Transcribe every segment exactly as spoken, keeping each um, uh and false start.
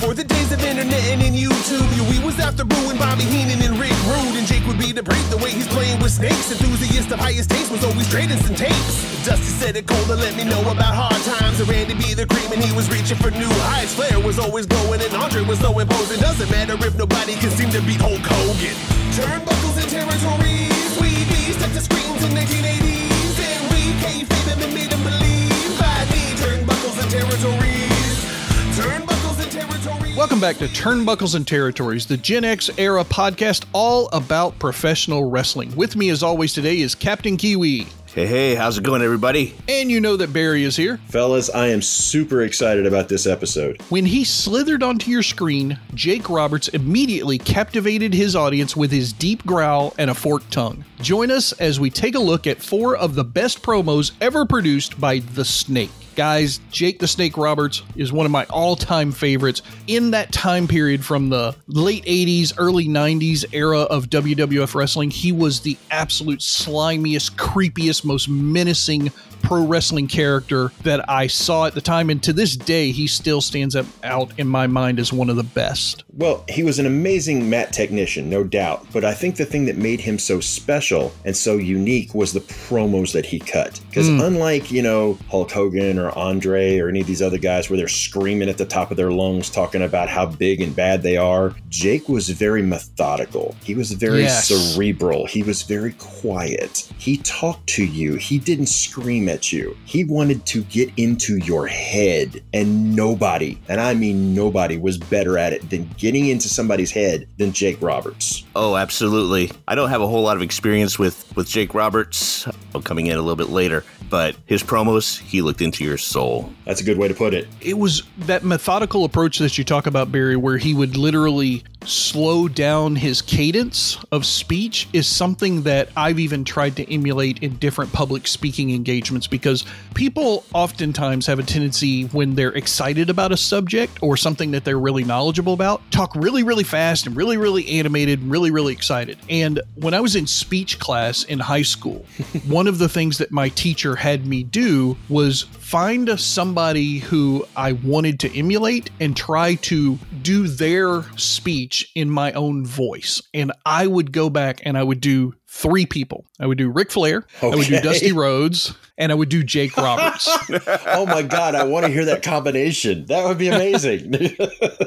Before the days of internet and in YouTube, yeah, we was after Boo and Bobby Heenan and Rick Rude, and Jake would be the brave the way he's playing with snakes. Enthusiast of highest taste was always trading some tapes. Dusty said it cold to let me know about hard times, and Randy be the cream and he was reaching for new heights. Flair was always glowing and Andre was so imposing. Doesn't matter if nobody can seem to beat Hulk Hogan. Turnbuckles and territories, we beast at the screens in nineteen eighties, and we kayfabe him and made him believe. I need turnbuckles and territories. Turnbuckles and territories. Welcome back to Turnbuckles and Territories, the Gen X era podcast all about professional wrestling. With me as always today is Captain Kiwi. Hey, hey, how's it going, everybody? And you know that Barry is here. Fellas, I am super excited about this episode. When he slithered onto your screen, Jake Roberts immediately captivated his audience with his deep growl and a forked tongue. Join us as we take a look at four of the best promos ever produced by The Snake. Guys, Jake the Snake Roberts is one of my all-time favorites. In that time period from the late eighties, early nineties era of W W F wrestling, he was the absolute slimiest, creepiest, most menacing pro wrestling character that I saw at the time. And to this day, he still stands up out in my mind as one of the best. Well, he was an amazing mat technician, no doubt. But I think the thing that made him so special and so unique was the promos that he cut. Because mm. unlike, you know, Hulk Hogan or Andre or any of these other guys where they're screaming at the top of their lungs talking about how big and bad they are, Jake was very methodical. He was very yes. cerebral. He was very quiet. He talked to you. He didn't scream at you. He wanted to get into your head, and nobody, and I mean nobody, was better at it than getting into somebody's head than Jake Roberts. Oh, absolutely. I don't have a whole lot of experience with, with Jake Roberts. I'm coming in a little bit later, but his promos, he looked into your soul. That's a good way to put it. It was that methodical approach that you talk about, Barry, where he would literally slow down his cadence of speech is something that I've even tried to emulate in different public speaking engagements, because people oftentimes have a tendency when they're excited about a subject or something that they're really knowledgeable about, talk really, really fast and really, really animated and really, really excited. And when I was in speech class in high school, one of the things that my teacher had me do was find somebody who I wanted to emulate and try to do their speech in my own voice. And I would go back and I would do three people. I would do Ric Flair, okay. I would do Dusty Rhodes, and I would do Jake Roberts. Oh my God, I want to hear that combination. That would be amazing.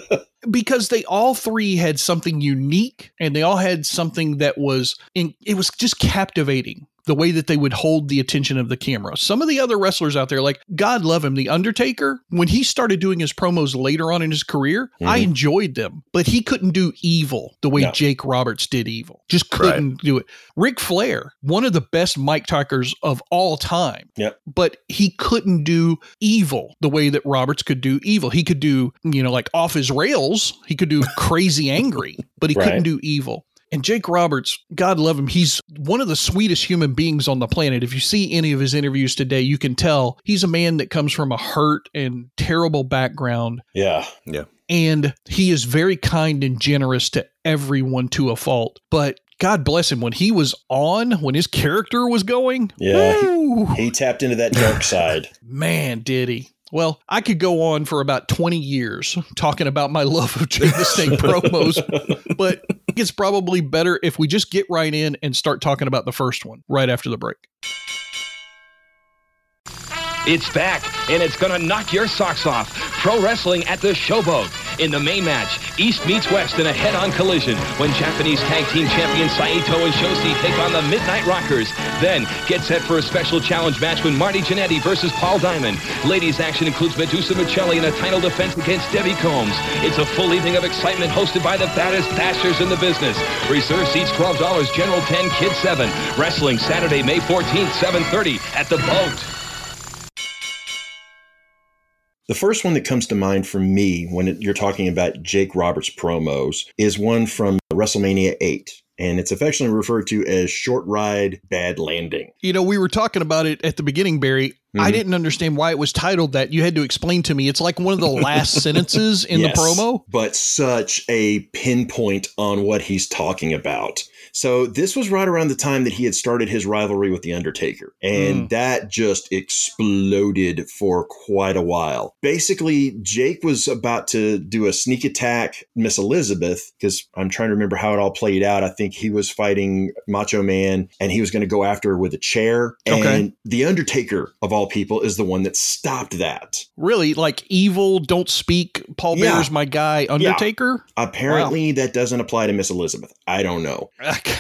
Because they all three had something unique, and they all had something that was, in, it was just captivating. The way that they would hold the attention of the camera. Some of the other wrestlers out there, like, God love him, The Undertaker, when he started doing his promos later on in his career, mm-hmm. I enjoyed them, but he couldn't do evil the way no. Jake Roberts did evil. Just couldn't right. do it. Ric Flair, one of the best mic talkers of all time, yep. but he couldn't do evil the way that Roberts could do evil. He could do, you know, like off his rails. He could do crazy angry, but he right. couldn't do evil. And Jake Roberts, God love him, he's one of the sweetest human beings on the planet. If you see any of his interviews today, you can tell he's a man that comes from a hurt and terrible background. Yeah, yeah. And he is very kind and generous to everyone to a fault. But God bless him, when he was on, when his character was going, yeah, he, he tapped into that dark side. Man, did he. Well, I could go on for about twenty years talking about my love of Jake the Snake promos, but it's probably better if we just get right in and start talking about the first one right after the break. It's back, and it's going to knock your socks off. Pro wrestling at the Showboat. In the main match, East meets West in a head-on collision when Japanese tag team champions Saito and Shoshi take on the Midnight Rockers. Then, get set for a special challenge match when Marty Jannetty versus Paul Diamond. Ladies' action includes Medusa Michelli in a title defense against Debbie Combs. It's a full evening of excitement hosted by the baddest bashers in the business. Reserve seats twelve dollars, General ten, Kids seven. Wrestling Saturday, May fourteenth, seven thirty at the Boat. The first one that comes to mind for me when it, you're talking about Jake Roberts promos is one from WrestleMania eight. And it's affectionately referred to as Short Ride, Bad Landing. You know, we were talking about it at the beginning, Barry. Mm-hmm. I didn't understand why it was titled that. You had to explain to me. It's like one of the last sentences in yes, the promo. But such a pinpoint on what he's talking about. So this was right around the time that he had started his rivalry with The Undertaker. And mm. that just exploded for quite a while. Basically, Jake was about to do a sneak attack Miss Elizabeth, because I'm trying to remember how it all played out. I think he was fighting Macho Man and he was going to go after her with a chair. Okay. And The Undertaker, of all people, is the one that stopped that. Really? Like evil, don't speak, Paul Yeah. Bearer's my guy, Undertaker? Yeah. Apparently, wow. that doesn't apply to Miss Elizabeth. I don't know. Okay.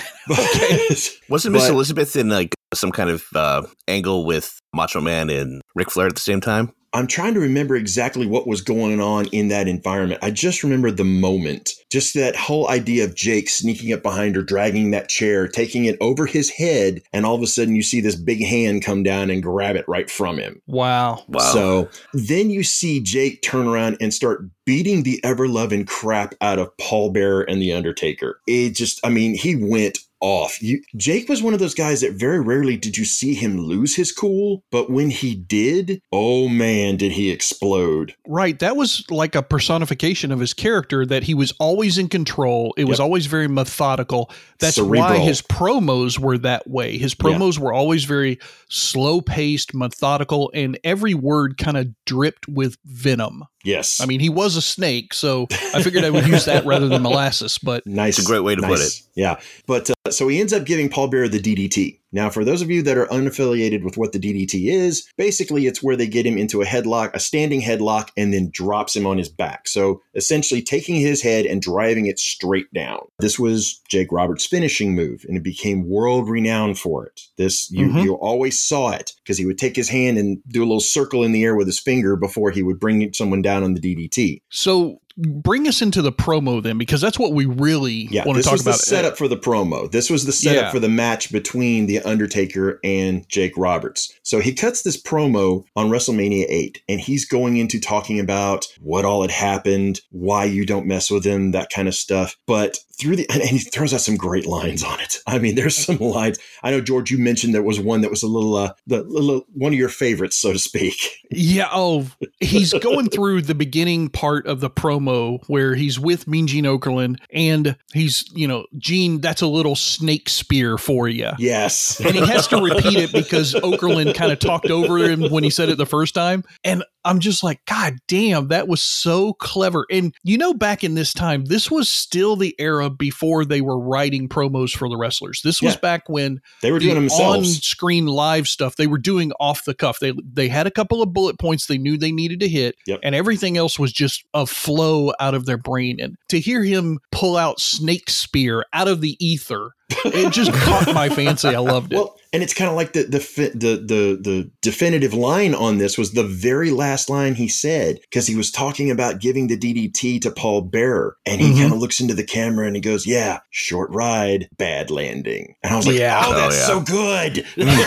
But, Wasn't Miss but- Elizabeth in like some kind of uh, angle with Macho Man and Ric Flair at the same time? I'm trying to remember exactly what was going on in that environment. I just remember the moment, just that whole idea of Jake sneaking up behind her, dragging that chair, taking it over his head, and all of a sudden you see this big hand come down and grab it right from him. Wow. Wow. So then you see Jake turn around and start beating the ever-loving crap out of Paul Bearer and The Undertaker. It just, I mean, he went off. You, Jake was one of those guys that very rarely did you see him lose his cool, but when he did, oh man, did he explode. Right. That was like a personification of his character, that he was always in control. It was Yep. always very methodical. That's Cerebral. why his promos were that way. His promos were always very slow paced, methodical, and every word kind of dripped with venom. Yes. I mean, he was a snake, so I figured I would use that rather than molasses, but Nice. It's a great way to put it. Yeah. But uh, so he ends up giving Paul Bearer the D D T. Now, for those of you that are unaffiliated with what the D D T is, basically it's where they get him into a headlock, a standing headlock, and then drops him on his back. So essentially taking his head and driving it straight down. This was Jake Roberts' finishing move, and it became world renowned for it. This, you, Mhm. you always saw it because he would take his hand and do a little circle in the air with his finger before he would bring someone down on the D D T. so bring us into the promo then, because that's what we really Yeah, want to this talk was about. the setup for the promo. This was the setup Yeah. for the match between The Undertaker and Jake Roberts. So he cuts this promo on WrestleMania eight, and he's going into talking about what all had happened, why you don't mess with him, that kind of stuff. But through the, and he throws out some great lines on it. I mean, there's some lines. I know, George, you mentioned there was one that was a little, uh, the little, one of your favorites, so to speak. Yeah. Oh, he's going through the beginning part of the promo where he's with Mean Gene Okerlund and he's, you know, Gene, that's a little snake spear for you. Yes. And he has to repeat it because Okerlund kind of talked over him when he said it the first time. And I'm just like, God damn, that was so clever. And you know, back in this time, this was still the era before they were writing promos for the wrestlers. This was Yeah. back when They were doing the them themselves. on-screen live stuff they were doing off the cuff. They they had a couple of bullet points they knew they needed to hit, Yep. and everything else was just a flow out of their brain. And to hear him pull out Snake Spear out of the ether, it just caught my fancy. I loved it. Well, and it's kind of like the the fi- the the the definitive line on this was the very last line he said, because he was talking about giving the D D T to Paul Bearer, and he Mhm. kind of looks into the camera and he goes, "Yeah, short ride, bad landing." And I was like, Yeah. "Oh, that's Oh, yeah. so good.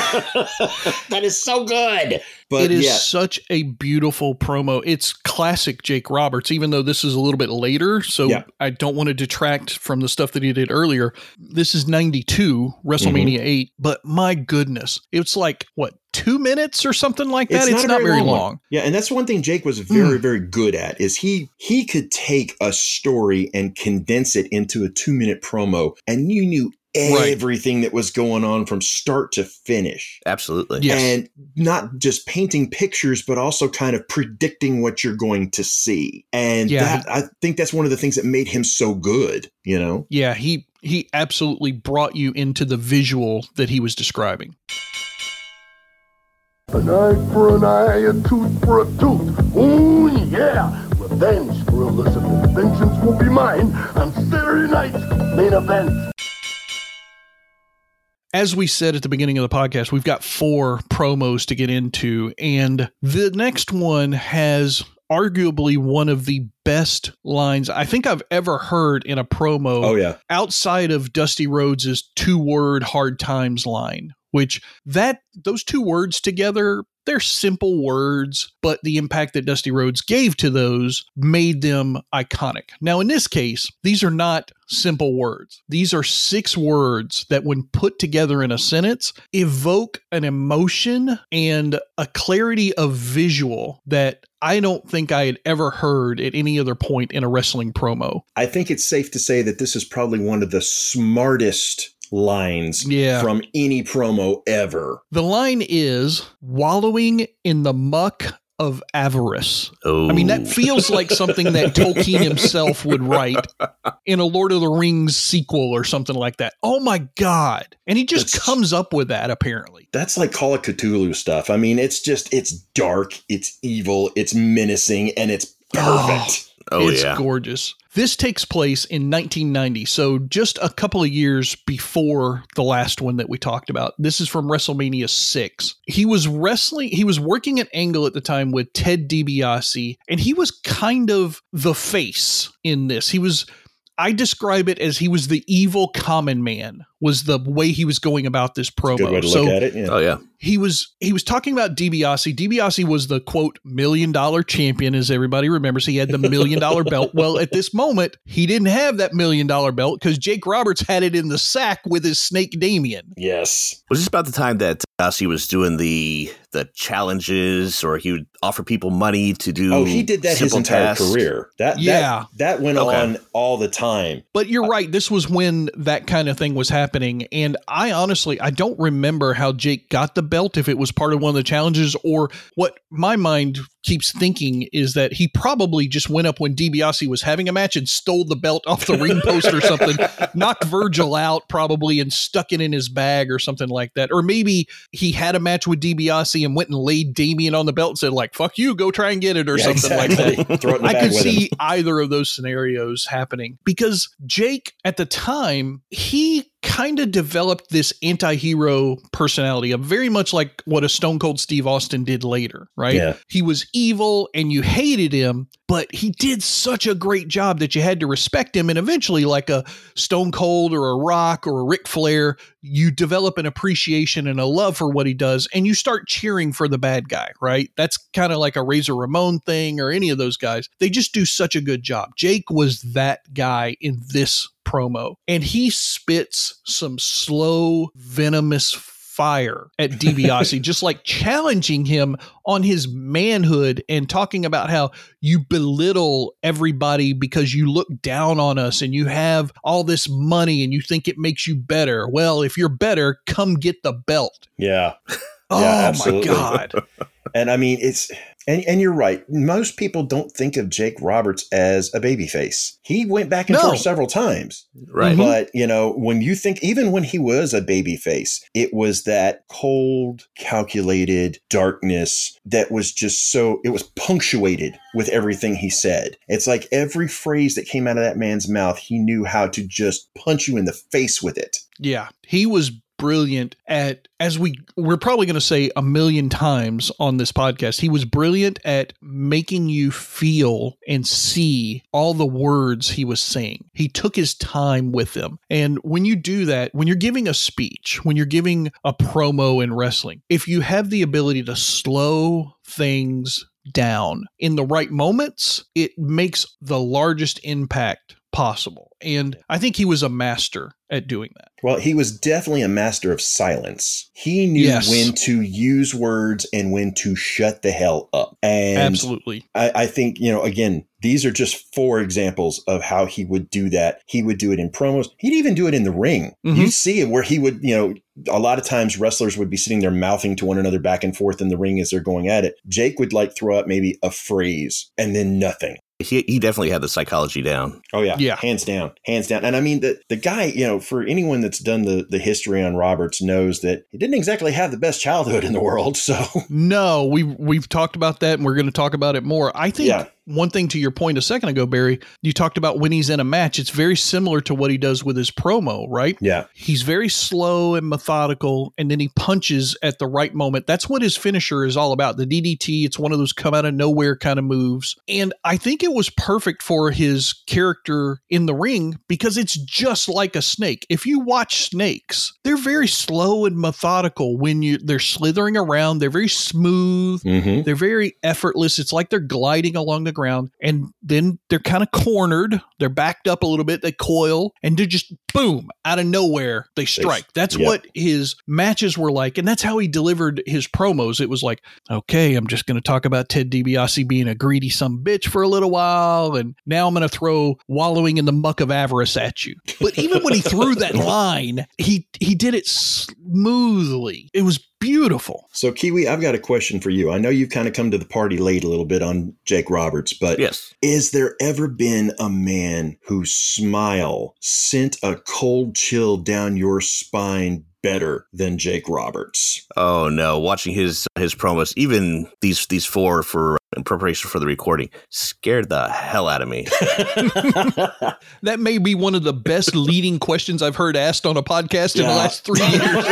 That is so good." But it is yeah, such a beautiful promo. It's classic Jake Roberts, even though this is a little bit later. So Yeah. I don't want to detract from the stuff that he did earlier. This is ninety-two, WrestleMania Mm-hmm. eight. But my goodness, it's like, what, two minutes or something like that? It's, a not very long. one. Yeah, and that's one thing Jake was very, very good at is he he could take a story and condense it into a two minute promo, and you knew Right. everything that was going on from start to finish. Absolutely. Yes. And not just painting pictures, but also kind of predicting what you're going to see. And Yeah. that I think that's one of the things that made him so good, you know? Yeah, he he absolutely brought you into the visual that he was describing. An eye for an eye, a tooth for a tooth. Ooh, yeah. Revenge for Elizabeth. Vengeance will be mine on Saturday night's main event. As we said at the beginning of the podcast, we've got four promos to get into, and the next one has arguably one of the best lines I think I've ever heard in a promo. Oh, yeah. Outside of Dusty Rhodes' two-word hard times line, which that those two words together, they're simple words, but the impact that Dusty Rhodes gave to those made them iconic. Now, in this case, these are not simple words. These are six words that, when put together in a sentence, evoke an emotion and a clarity of visual that I don't think I had ever heard at any other point in a wrestling promo. I think it's safe to say that this is probably one of the smartest lines yeah. from any promo ever. The line is wallowing in the muck of avarice. Oh. I mean, that feels like something that Tolkien himself would write in a Lord of the Rings sequel or something like that. Oh my God. And he just That's, comes up with that, apparently. That's like Call of Cthulhu stuff. I mean, it's just, it's dark, it's evil, it's menacing, and it's perfect. Oh, it's yeah. gorgeous. This takes place in nineteen ninety, so just a couple of years before the last one that we talked about. This is from WrestleMania six. He was wrestling, he was working at Angle at the time with Ted DiBiase, and he was kind of the face in this. He was, I describe it as he was the evil common man, was the way he was going about this promo. Good way to so look at it. Yeah. Oh, yeah. He was he was talking about DiBiase. DiBiase was the, quote, million dollar champion, as everybody remembers. He had the million dollar belt. Well, at this moment, he didn't have that million dollar belt because Jake Roberts had it in the sack with his Snake Damien. Yes. Was this about the time that Dusty was doing the the challenges, or he would offer people money to do? Oh, he did that his entire tasks? career. That Yeah. that, that went Okay. on all the time. But you're right. This was when that kind of thing was happening. And I honestly, I don't remember how Jake got the belt, if it was part of one of the challenges, or what my mind keeps thinking is that he probably just went up when DiBiase was having a match and stole the belt off the ring post or something, knocked Virgil out probably and stuck it in his bag or something like that. Or maybe he had a match with DiBiase and went and laid Damien on the belt and said, like, fuck you, go try and get it or Yeah, something exactly. like that. Throw it in the I bag could with see him. either of those scenarios happening because Jake at the time, he kind of developed this anti-hero personality, of very much like what a Stone Cold Steve Austin did later, right? Yeah. He was evil and you hated him, but he did such a great job that you had to respect him. And eventually, like a Stone Cold or a Rock or a Ric Flair, you develop an appreciation and a love for what he does, and you start cheering for the bad guy, right? That's kind of like a Razor Ramon thing or any of those guys. They just do such a good job. Jake was that guy in this promo, and he spits some slow, venomous fire at DiBiase, just like challenging him on his manhood and talking about how you belittle everybody because you look down on us and you have all this money and you think it makes you better. Well, if you're better, come get the belt. Yeah. Oh, Yeah, my absolutely. God. And I mean, it's, and, and you're right. Most people don't think of Jake Roberts as a babyface. He went back and No. forth several times. Right. But, you know, when you think, even when he was a babyface, it was that cold, calculated darkness that was just so, it was punctuated with everything he said. It's like every phrase that came out of that man's mouth, he knew how to just punch you in the face with it. Yeah, he was brilliant at, as we we're probably going to say a million times on this podcast, he was brilliant at making you feel and see all the words he was saying. He took his time with them. And when you do that, when you're giving a speech, when you're giving a promo in wrestling, if you have the ability to slow things down in the right moments, it makes the largest impact possible. And I think he was a master at doing that. Well, he was definitely a master of silence. He knew Yes. when to use words and when to shut the hell up. And Absolutely. I, I think, you know, again, these are just four examples of how he would do that. He would do it in promos. He'd even do it in the ring. Mhm. You see it where he would, you know, a lot of times wrestlers would be sitting there mouthing to one another back and forth in the ring as they're going at it. Jake would like throw out maybe a phrase and then nothing. He, he definitely had the psychology down. Oh yeah. Yeah. Hands down. Hands down. And I mean, the, the guy, you know, for anyone that's done the, the history on Roberts knows that he didn't exactly have the best childhood in the world. So No, we we've talked about that and we're going to talk about it more. I think Yeah. one thing to your point a second ago, Barry, you talked about when he's in a match, it's very similar to what he does with his promo, right? Yeah. He's very slow and methodical, and then he punches at the right moment. That's what his finisher is all about. The D D T, it's one of those come out of nowhere kind of moves. And I think it was perfect for his character in the ring because it's just like a snake. If you watch snakes, they're very slow and methodical when you they're slithering around. They're very smooth. Mm-hmm. They're very effortless. It's like they're gliding along the ground, and then they're kind of cornered. They're backed up a little bit. They coil, and they're just boom, out of nowhere, they strike. That's yep. what his matches were like, and that's how he delivered his promos. It was like, okay, I'm just going to talk about Ted DiBiase being a greedy some bitch for a little while, and now I'm going to throw wallowing in the muck of avarice at you. But even when he threw that line, he he did it smoothly. It was beautiful. So, Kiwi, I've got a question for you. I know you've kind of come to the party late a little bit on Jake Roberts, but yes. Is there ever been a man whose smile sent a cold chill down your spine better than Jake Roberts? Oh no, watching his his promos, even these these four for in preparation for the recording, scared the hell out of me. That may be one of the best leading questions I've heard asked on a podcast in yeah. the last three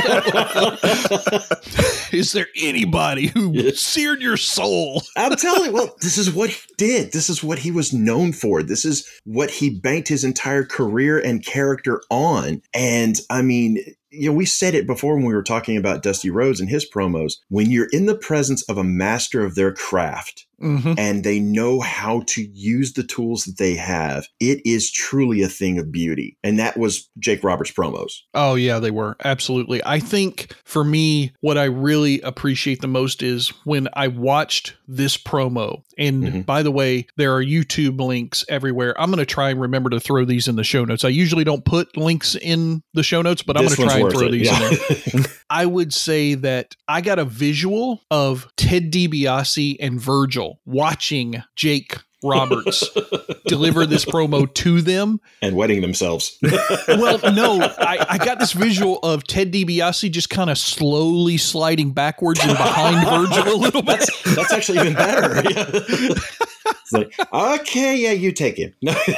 years. Is there anybody who yeah. seared your soul? I'm telling you, well, this is what he did. This is what he was known for. This is what he banked his entire career and character on. And I mean, you know, we said it before when we were talking about Dusty Rhodes and his promos. When you're in the presence of a master of their craft, mm-hmm. and they know how to use the tools that they have, it is truly a thing of beauty. And that was Jake Roberts' promos. Oh, yeah, they were. Absolutely. I think for me, what I really appreciate the most is when I watched this promo. And mm-hmm. by the way, there are YouTube links everywhere. I'm going to try and remember to throw these in the show notes. I usually don't put links in the show notes, but this I'm going to try and throw it. these yeah. in there. I would say that I got a visual of Ted DiBiase and Virgil watching Jake Roberts deliver this promo to them. And wetting themselves. Well, no, I, I got this visual of Ted DiBiase just kind of slowly sliding backwards and behind Virgil a little bit. That's, that's actually even better. Yeah. It's like, okay, yeah, you take him.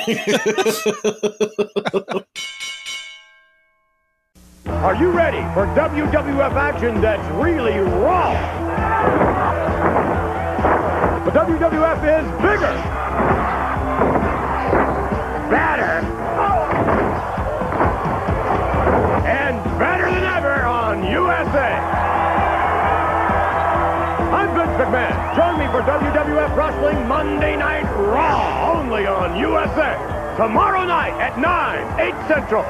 Are you ready for W W F action that's really raw? The W W F is bigger, better, and better than ever on U S A. I'm Vince McMahon. Join me for W W F Wrestling Monday Night Raw, only on U S A. Tomorrow night at nine, eight Central.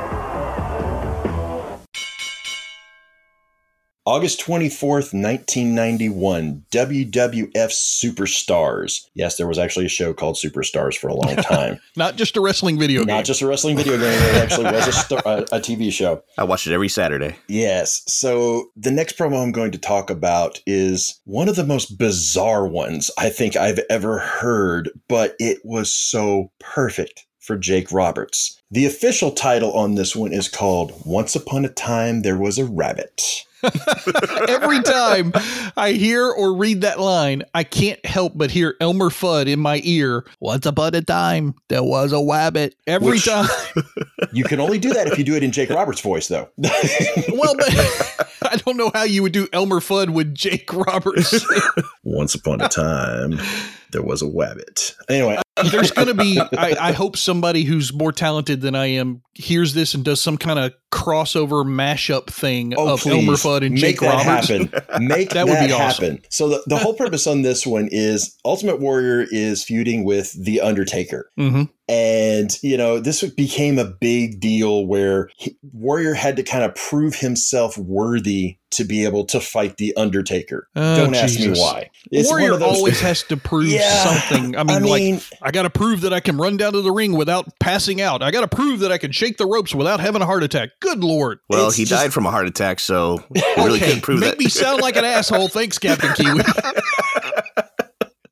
August twenty-fourth, nineteen ninety-one, W W F Superstars. Yes, there was actually a show called Superstars for a long time. Not just a wrestling video game. Not just a wrestling video game. It actually was a, star, a, a T V show. I watched it every Saturday. Yes. So the next promo I'm going to talk about is one of the most bizarre ones I think I've ever heard, but it was so perfect for Jake Roberts. The official title on this one is called Once Upon a Time There Was a Rabbit. Every time I hear or read that line, I can't help but hear Elmer Fudd in my ear. Once upon a time, there was a wabbit. Every Which, time. You can only do that if you do it in Jake Roberts' voice, though. Well, but I don't know how you would do Elmer Fudd with Jake Roberts. Once upon a time, there was a wabbit. Anyway. There's going to be, I, I hope somebody who's more talented than I am hears this and does some kind of crossover mashup thing oh, of please. Elmer Fudd and Make Jake that Roberts. Happen. Make that, that would would be happen. Awesome. So the, the whole purpose on this one is Ultimate Warrior is feuding with The Undertaker. Mm-hmm. And, you know, this became a big deal where he, Warrior had to kind of prove himself worthy to be able to fight The Undertaker. Oh, Don't ask Jesus. me why. It's Warrior one of those always things. has to prove yeah, something. I mean, I mean like, I got to prove that I can run down to the ring without passing out. I got to prove that I can shake the ropes without having a heart attack. Good Lord. Well, It's he just- died from a heart attack, so he really Okay, couldn't prove make that. me sound like an asshole. Thanks, Captain Kiwi.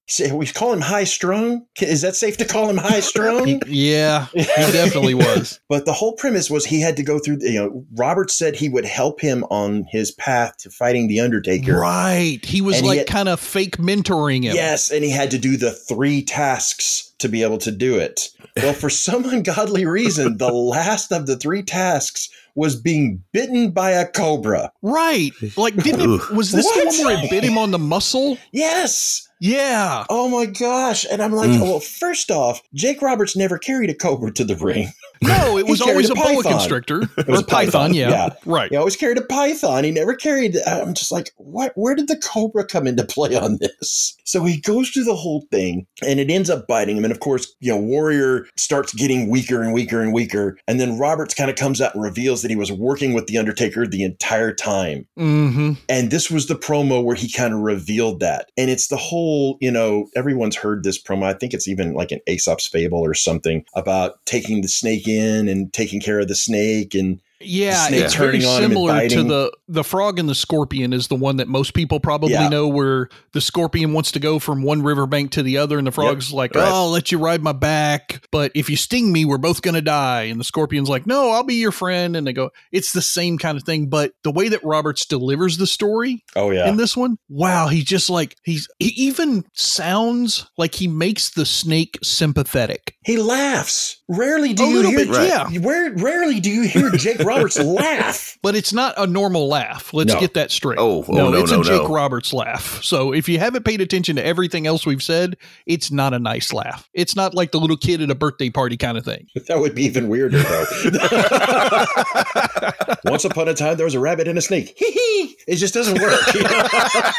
Say, we call him high strung. Is that safe to call him high strung? Yeah, he definitely was. But the whole premise was he had to go through, you know, Robert said he would help him on his path to fighting the Undertaker. Right. He was And he like had- kind of fake mentoring him. Yes, and he had to do the three tasks to be able to do it. Well, for some ungodly reason, the last of the three tasks was being bitten by a cobra. Right. Like, didn't it, was this What? the one where it bit him on the muscle? Yes. Yeah. Oh my gosh. And I'm like, Mm. well, first off, Jake Roberts never carried a cobra to the ring. No, it He was carried always a a boa python. constrictor. It was Or a python, python, yeah. yeah. Right. He always carried a python. He never carried. I'm just like, what? Where did the cobra come into play on this? So he goes through the whole thing, and it ends up biting him. And of course, you know, Warrior starts getting weaker and weaker and weaker. And then Roberts kind of comes out and reveals that he was working with the Undertaker the entire time. Mm-hmm. And this was the promo where he kind of revealed that. And it's the whole, you know, everyone's heard this promo. I think it's even like an Aesop's Fable or something about taking the snake in and taking care of the snake, and Yeah, snake it's very turning on him and similar to biting. the the frog and the scorpion is the one that most people probably Yeah. know, where the scorpion wants to go from one riverbank to the other, and the frog's like, Right. "Oh, I'll let you ride my back, but if you sting me, we're both gonna die." And the scorpion's like, "No, I'll be your friend." And they go, it's the same kind of thing, but the way that Roberts delivers the story oh yeah, in this one, wow, he just like he's he even sounds like he makes the snake sympathetic. he laughs. Rarely do A you little hear, bit, yeah. Where, rarely do you hear Jake Roberts laugh. But it's not a normal laugh. Let's No. get that straight. Oh, oh, no, no, it's no, a Jake no. Roberts laugh. So if you haven't paid attention to everything else we've said, it's not a nice laugh. It's not like the little kid at a birthday party kind of thing. That would be even weirder, though. Once upon a time, there was a rabbit and a snake. Hee hee. It just doesn't work. you know?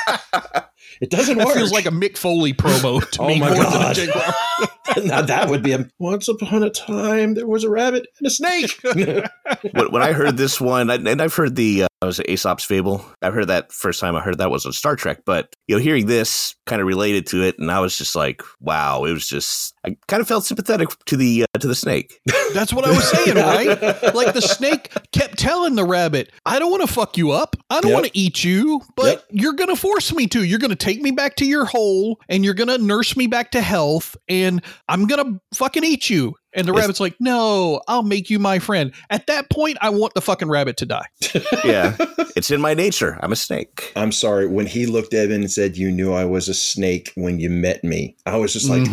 It doesn't That work. feels like a Mick Foley promo to Oh me my more than a God. Jake Roberts. Now that would be a once upon a time there was a rabbit and a snake. when, when I heard this one, I, and I've heard the uh, was it Aesop's Fable. I heard that first time I heard that was on Star Trek, but you know, hearing this kind of related to it, and I was just like, wow, it was just I kind of felt sympathetic to the uh, to the snake. That's what I was saying, right? Like the snake kept telling the rabbit, "I don't want to fuck you up. I don't Yep. want to eat you, but Yep. you're going to force me to. You're going to take me back to your hole, and you're going to nurse me back to health, and I'm going to fucking eat you." And the Yes. rabbit's like, "No, I'll make you my friend." At that point, I want the fucking rabbit to die. Yeah, it's in my nature. I'm a snake. I'm sorry. When he looked at him and said, "You knew I was a snake when you met me," I was just like, Mhm.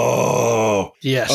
"Oh, Yes.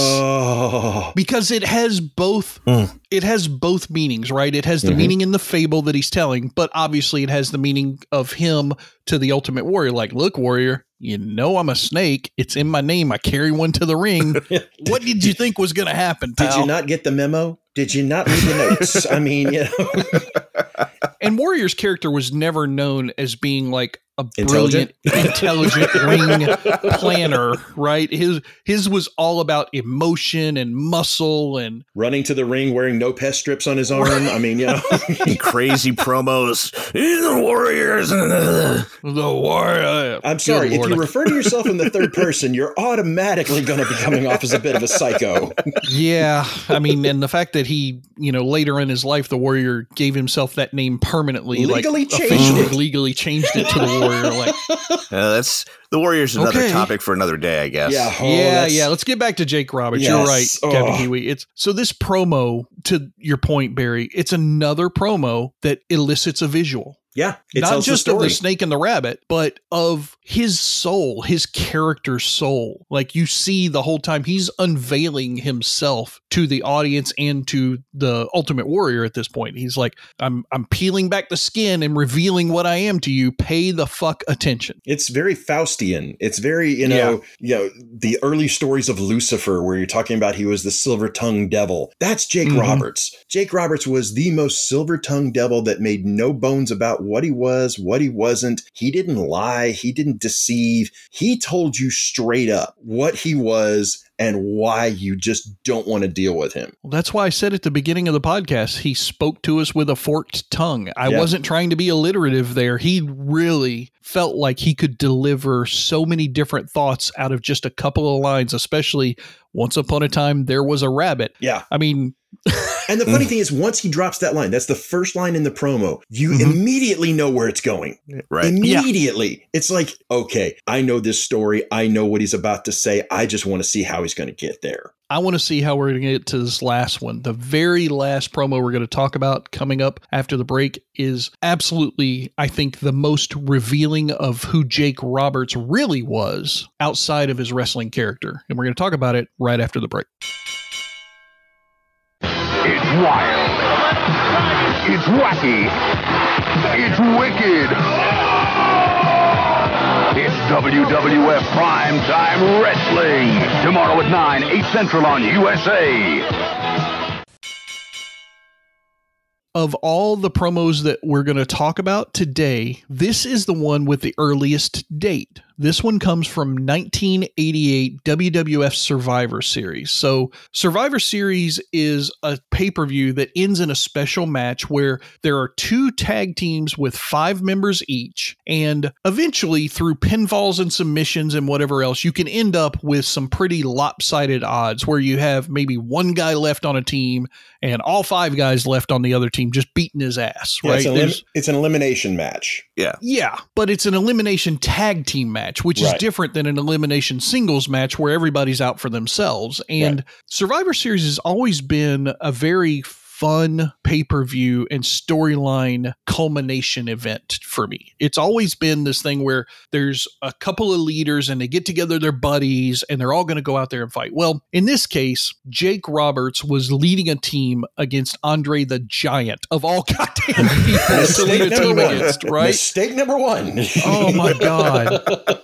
oh." Because it has both Mm. it has both meanings, right? It has the Mhm. meaning in the fable that he's telling, but obviously it has the meaning of him to the Ultimate Warrior. Like, look, Warrior, you know I'm a snake. It's in my name. I carry one to the ring. What did you think was going to happen, pal? Did you not get the memo? Did you not read the notes? I mean, you know. And Warrior's character was never known as being like a Intelligent? brilliant, intelligent ring planner, right? His his was all about emotion and muscle and Running to the ring wearing no pest strips on his arm. I mean, you know. Crazy promos. The Warriors. the warrior. I'm sorry. Good If Lord. you refer to yourself in the third person, you're automatically going to be coming off as a bit of a psycho. Yeah, I mean, and the fact that he, you know, later in his life, the Warrior gave himself that name permanently, Legally like changed officially it. legally changed it to the Warrior. Like, Uh, that's the Warriors. Another Okay. topic for another day, I guess. Yeah. Oh, yeah, that's- yeah. Let's get back to Jake Roberts. You're right, Yes. Kevin Oh. Kiwi. It's so this promo, to your point, Barry. It's another promo that elicits a visual. Yeah. It Not tells just the of story. the snake and the rabbit, but of his soul, his character's soul. Like you see the whole time he's unveiling himself to the audience and to the Ultimate Warrior at this point. He's like, I'm I'm peeling back the skin and revealing what I am to you. Pay the fuck attention. It's very Faustian. It's very, you know, you know, the early stories of Lucifer where you're talking about he was the silver-tongued devil. That's Jake Mhm. Roberts. Jake Roberts was the most silver-tongued devil that made no bones about what he was, what he wasn't. He didn't lie. He didn't deceive. He told you straight up what he was and why you just don't want to deal with him. Well, that's why I said at the beginning of the podcast, he spoke to us with a forked tongue. I Yeah. wasn't trying to be alliterative there. He really felt like he could deliver so many different thoughts out of just a couple of lines, especially once upon a time there was a rabbit. Yeah. I mean, And the funny thing is, once he drops that line, that's the first line in the promo, you Mhm. immediately know where it's going. Right. Immediately. It's like, okay, I know this story. I know what he's about to say. I just want to see how he's going to get there. I want to see how we're going to get to this last one. The very last promo we're going to talk about coming up after the break is absolutely, I think, the most revealing of who Jake Roberts really was outside of his wrestling character. And we're going to talk about it right after the break. It's wild. It's wacky. It's wicked. It's W W F Primetime Wrestling. Tomorrow at nine, eight Central on U S A. Of all the promos that we're going to talk about today, this is the one with the earliest date. This one comes from nineteen eighty-eight W W F Survivor Series. So Survivor Series is a pay-per-view that ends in a special match where there are two tag teams with five members each. And eventually, through pinfalls and submissions and whatever else, you can end up with some pretty lopsided odds where you have maybe one guy left on a team and all five guys left on the other team just beating his ass, Yeah, right? it's, an elim- There's- it's an elimination match. Yeah. yeah, but it's an elimination tag team match, which is Right. different than an elimination singles match where everybody's out for themselves. And Right. Survivor Series has always been a very fun pay-per-view and storyline culmination event for me. It's always been this thing where there's a couple of leaders and they get together, their buddies, and they're all going to go out there and fight. Well, in this case, Jake Roberts was leading a team against Andre the Giant, of all goddamn people to lead a team against, right? Mistake number one. Oh my God.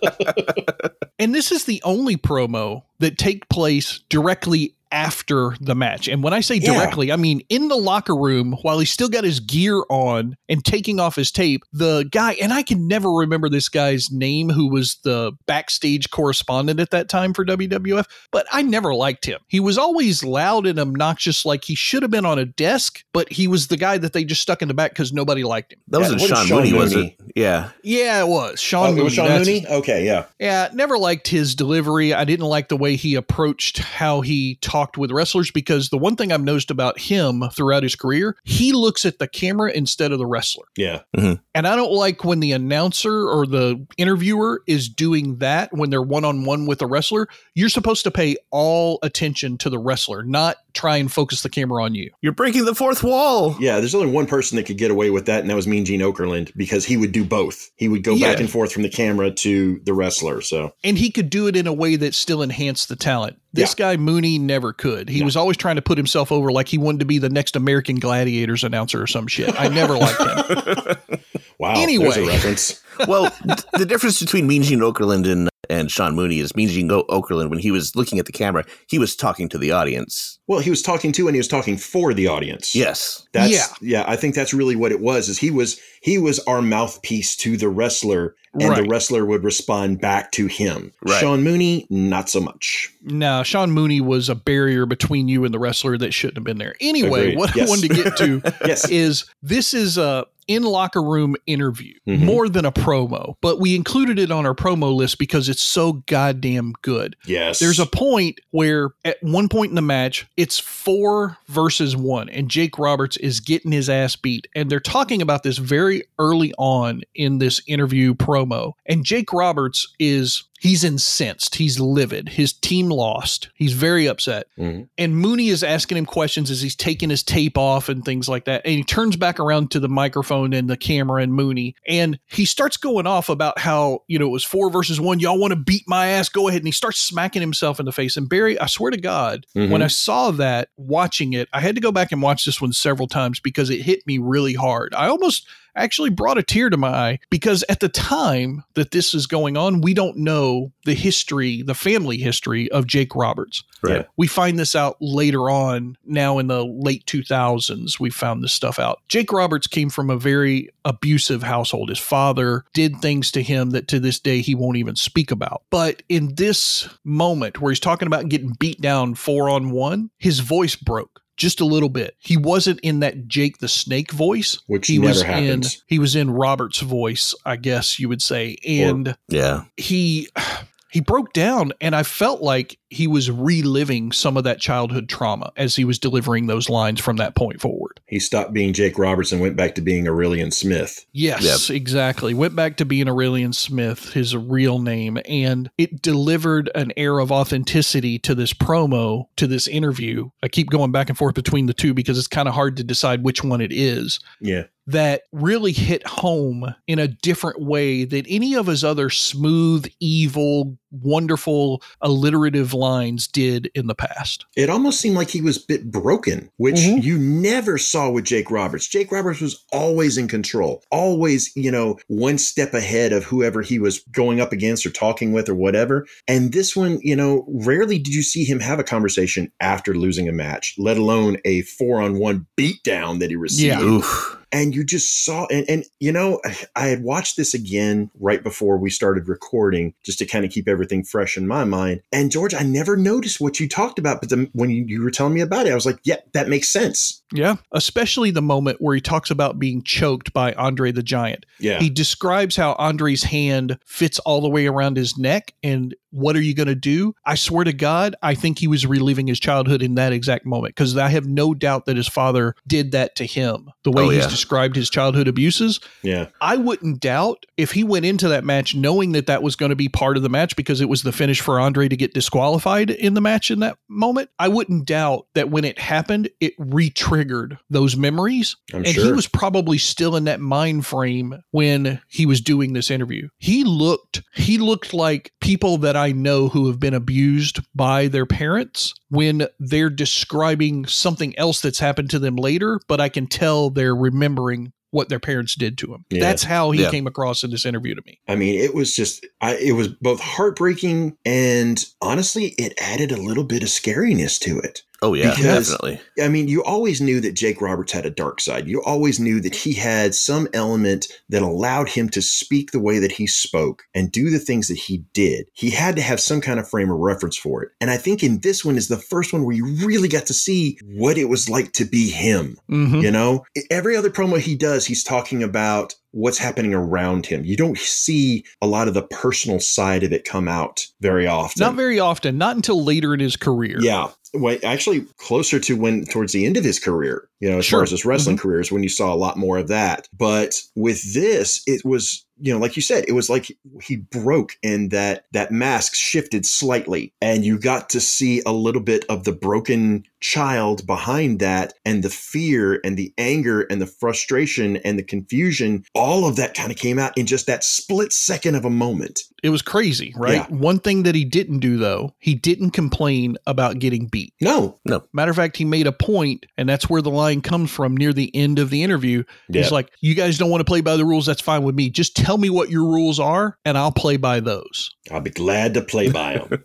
And this is the only promo that take place directly after the match. And when I say Yeah. directly, I mean in the locker room while he's still got his gear on and taking off his tape, the guy, and I can never remember this guy's name, who was the backstage correspondent at that time for W W F, but I never liked him. He was always loud and obnoxious, like he should have been on a desk, but he was the guy that they just stuck in the back because nobody liked him. That Yeah, wasn't it wasn't Sean, Sean Mooney, was Mooney. it? Yeah. Yeah, it was. Sean Oh, Mooney. it was Sean That's- Mooney? Okay, yeah. Yeah, never liked his delivery. I didn't like the way he approached how he talked with wrestlers, because the one thing I've noticed about him throughout his career, he looks at the camera instead of the wrestler. Yeah. And I don't like when the announcer or the interviewer is doing that when they're one-on-one with a wrestler. You're supposed to pay all attention to the wrestler, not try and focus the camera on you. You're breaking the fourth wall. Yeah, there's only one person that could get away with that, and that was Mean Gene Okerlund, because he would do both. He would go Yeah. back and forth from the camera to the wrestler. So And he could do it in a way that still enhanced the talent. This Yeah. guy, Mooney, never could. He No. was always trying to put himself over like he wanted to be the next American Gladiators announcer or some shit. I never liked him. wow, Anyway. there's a reference. Well, th- the difference between Mean Gene Okerlund and, and Sean Mooney is Mean Gene Go- Okerlund, when he was looking at the camera, he was talking to the audience. Well, he was talking to, and he was talking for the audience. Yes. That's, Yeah. yeah, I think that's really what it was. Is he was he was our mouthpiece to the wrestler, and Right. the wrestler would respond back to him. Right. Sean Mooney, not so much. No, Sean Mooney was a barrier between you and the wrestler that shouldn't have been there. Anyway, Agreed. what Yes. I wanted to get to Yes. is this is a in locker room interview, Mhm. more than a promo, but we included it on our promo list because it's so goddamn good. Yes. There's a point where at one point in the match, it's four versus one, and Jake Roberts is getting his ass beat. And they're talking about this very early on in this interview promo. And Jake Roberts is, he's incensed. He's livid. His team lost. He's very upset. Mhm. And Mooney is asking him questions as he's taking his tape off and things like that. And he turns back around to the microphone and the camera and Mooney. And he starts going off about how, you know, it was four versus one. Y'all want to beat my ass? Go ahead. And he starts smacking himself in the face. And Barry, I swear to God, Mhm. when I saw that watching it, I had to go back and watch this one several times because it hit me really hard. I almost actually brought a tear to my eye because at the time that this is going on, we don't know the history, the family history of Jake Roberts. Right. Yeah. We find this out later on, now in the late two thousands, we found this stuff out. Jake Roberts came from a very abusive household. His father did things to him that to this day he won't even speak about. But in this moment where he's talking about getting beat down four on one, his voice broke. Just a little bit. He wasn't in that Jake the Snake voice, Which he never was happens. in. He was in Robert's voice, I guess you would say, and Or, Yeah. he he broke down, and I felt like he was reliving some of that childhood trauma as he was delivering those lines from that point forward. He stopped being Jake Roberts and went back to being Aurelian Smith. Yes, Yep. exactly. Went back to being Aurelian Smith, his real name, and it delivered an air of authenticity to this promo, to this interview. I keep going back and forth between the two because it's kind of hard to decide which one it is. Yeah. That really hit home in a different way than any of his other smooth, evil, wonderful, alliterative lines did in the past. It almost seemed like he was a bit broken, which Mhm. you never saw with Jake Roberts. Jake Roberts was always in control, always, you know, one step ahead of whoever he was going up against or talking with or whatever. And this one, you know, rarely did you see him have a conversation after losing a match, let alone a four on one beatdown that he received. Yeah. Oof. And you just saw, and, and you know, I had watched this again right before we started recording, just to kind of keep everything fresh in my mind. And George, I never noticed what you talked about, but then when you, you were telling me about it, I was like, yeah, that makes sense. Yeah. Especially the moment where he talks about being choked by Andre the Giant. Yeah. He describes how Andre's hand fits all the way around his neck. And what are you going to do? I swear to God, I think he was reliving his childhood in that exact moment because I have no doubt that his father did that to him. The way Oh, he's yeah. described his childhood abuses. Yeah. I wouldn't doubt if he went into that match knowing that that was going to be part of the match because it was the finish for Andre to get disqualified in the match in that moment. I wouldn't doubt that when it happened, it re-triggered those memories. I'm and sure. he was probably still in that mind frame when he was doing this interview. He looked, he looked like people that I know who have been abused by their parents when they're describing something else that's happened to them later, but I can tell they're remembering what their parents did to him. Yeah. That's how he Yeah. came across in this interview to me. I mean, it was just, I, it was both heartbreaking and honestly, it added a little bit of scariness to it. Oh, yeah, Because- definitely. I mean, you always knew that Jake Roberts had a dark side. You always knew that he had some element that allowed him to speak the way that he spoke and do the things that he did. He had to have some kind of frame of reference for it. And I think in this one is the first one where you really got to see what it was like to be him. Mhm. You know, every other promo he does, he's talking about what's happening around him. You don't see a lot of the personal side of it come out very often. Not very often, not until later in his career. Yeah. Well, actually, closer to when towards the end of his career, you know, as Sure. far as his wrestling career is when you saw a lot more of that. But with this, it was, you know, like you said, it was like he broke and that that mask shifted slightly and you got to see a little bit of the broken child behind that and the fear and the anger and the frustration and the confusion. All of that kind of came out in just that split second of a moment. It was crazy, right? Yeah. One thing that he didn't do, though, he didn't complain about getting beat. No. Matter of fact, he made a point, and that's where the line comes from near the end of the interview. Yeah. He's like, you guys don't want to play by the rules. That's fine with me. Just tell me what your rules are, and I'll play by those. I'll be glad to play by them.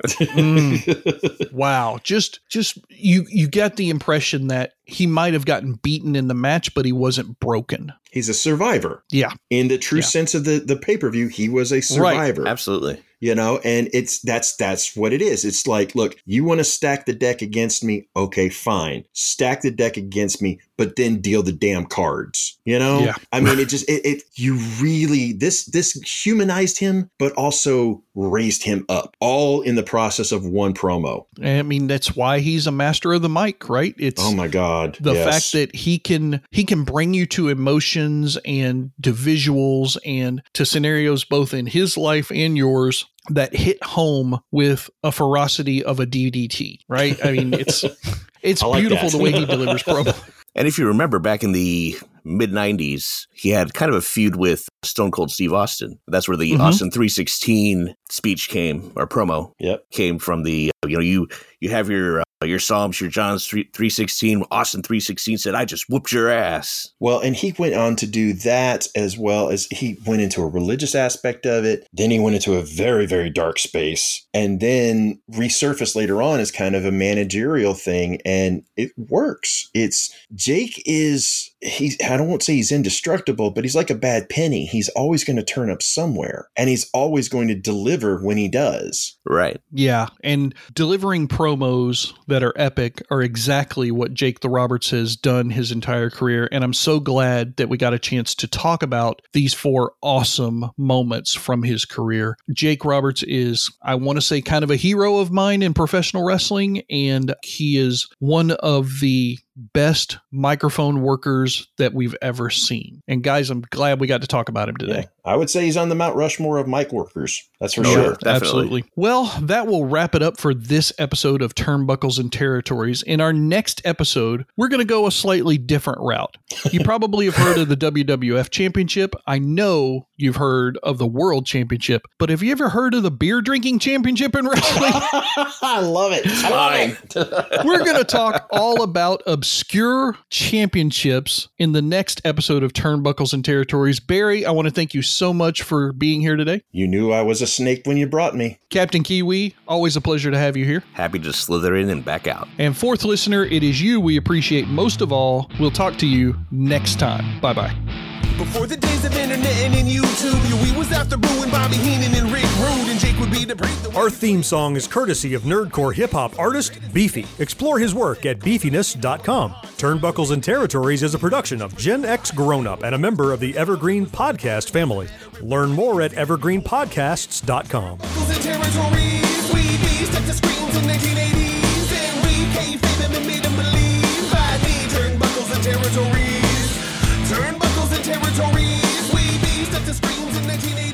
Mm. Wow. Just, just you, you get the impression that he might have gotten beaten in the match, but he wasn't broken. He's a survivor. Yeah. In the true Yeah. sense of the, the pay-per-view, he was a survivor. Absolutely. You know, and it's that's that's what it is. It's like, look, you want to stack the deck against me? Okay, fine. Stack the deck against me, but then deal the damn cards. You know? Yeah. I mean, it just it, it you really this this humanized him, but also raised him up, all in the process of one promo. I mean, that's why he's a master of the mic, right? It's Oh my God. the yes. fact that he can he can bring you to emotions and to visuals and to scenarios both in his life and yours that hit home with a ferocity of a D D T, right? I mean, it's it's I like beautiful that. the way he delivers promo. And if you remember back in the mid nineties, he had kind of a feud with Stone Cold Steve Austin. That's where the Mhm. Austin three sixteen speech came, or promo Yep. came from. The, you know, you, you have your uh, your Psalms, your John's three sixteen. Austin three sixteen said, I just whooped your ass. Well, and he went on to do that as well as he went into a religious aspect of it. Then he went into a very, very dark space and then resurfaced later on as kind of a managerial thing. And it works. It's Jake is, he's, I don't want to say he's indestructible, but he's like a bad penny. He's always going to turn up somewhere and he's always going to deliver when he does. Right. Yeah. And delivering promos that are epic are exactly what Jake the Roberts has done his entire career. And I'm so glad that we got a chance to talk about these four awesome moments from his career. Jake Roberts is, I want to say, kind of a hero of mine in professional wrestling. And he is one of the best microphone workers that we've ever seen. And guys, I'm glad we got to talk about him today. Yeah, I would say he's on the Mount Rushmore of mic workers. That's for Oh, sure. definitely. Absolutely. Well, that will wrap it up for this episode of Turnbuckles and Territories. In our next episode, we're going to go a slightly different route. You probably have heard of the W W F Championship. I know you've heard of the World Championship, but have you ever heard of the Beer Drinking Championship in wrestling? I love it. I love it. We're going to talk all about obscure championships in the next episode of Turnbuckles and Territories. Barry, I want to thank you so much for being here today. You knew I was a snake when you brought me. Captain Kiwi, always a pleasure to have you here. Happy to slither in and back out. And fourth listener, it is you we appreciate most of all. We'll talk to you next time. Bye-bye. Before the days of internet and in YouTube, you, we was after Bruin, Bobby Heenan, and Rick Rude, and Jake would be the break. The Our theme song is courtesy of nerdcore hip-hop artist Beefy. Explore his work at beefiness dot com. Turnbuckles and Territories is a production of Gen X Grown Up and a member of the Evergreen Podcast family. Learn more at evergreen podcasts dot com. Turnbuckles and Territories, we be stuck to screens in nineteen eighties, and we kayfabe them and made them believe. I need Turnbuckles and Territories. Turnbuckles and Territories, we be stuck to screens in nineteen eighties.